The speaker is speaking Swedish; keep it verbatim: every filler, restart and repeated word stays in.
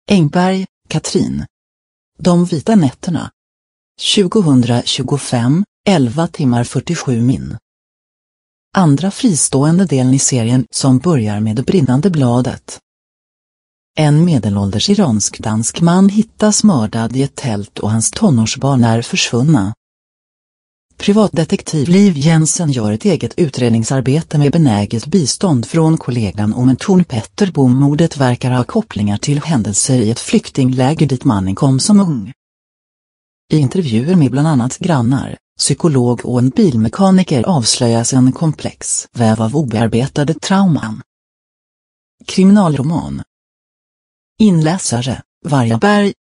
Engberg, Katrin. De vita nätterna. tjugohundratjugofem, elva timmar fyrtiosju min. Andra fristående delen i serien som börjar med det brinnande bladet. En medelålders iransk-dansk man hittas mördad i ett tält och hans tonårsbarn är försvunna. Privatdetektiv Liv Jensen gör ett eget utredningsarbete med benäget bistånd från kollegan om en Torn Petterbom. Mordet verkar ha kopplingar till händelser i ett flyktingläger dit mannen kom som ung. I intervjuer med bland annat grannar, psykolog och en bilmekaniker avslöjas en komplex väv av obearbetade trauman. Kriminalroman. Inläsare, Vargaberg,